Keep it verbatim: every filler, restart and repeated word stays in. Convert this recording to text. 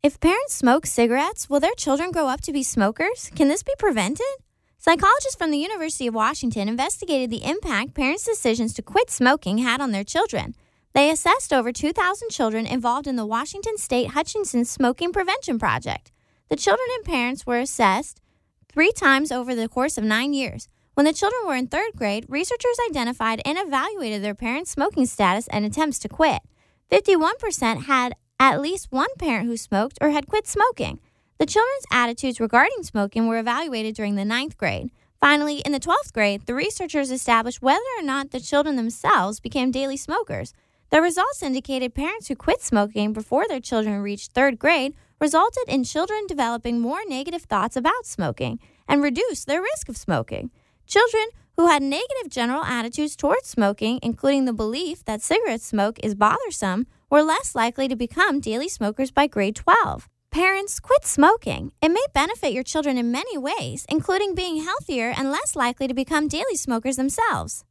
If parents smoke cigarettes, will their children grow up to be smokers? Can this be prevented? Psychologists from the University of Washington investigated the impact parents' decisions to quit smoking had on their children. They assessed over two thousand children involved in the Washington State Hutchinson Smoking Prevention Project. The children and parents were assessed three times over the course of nine years. When the children were in third grade, researchers identified and evaluated their parents' smoking status and attempts to quit. fifty-one percent had at least one parent who smoked or had quit smoking. The children's attitudes regarding smoking were evaluated during the ninth grade. Finally, in the twelfth grade, the researchers established whether or not the children themselves became daily smokers. The results indicated parents who quit smoking before their children reached third grade resulted in children developing more negative thoughts about smoking and reduced their risk of smoking. Children who had negative general attitudes towards smoking, including the belief that cigarette smoke is bothersome, were less likely to become daily smokers by grade twelve. Parents, quit smoking. It may benefit your children in many ways, including being healthier and less likely to become daily smokers themselves.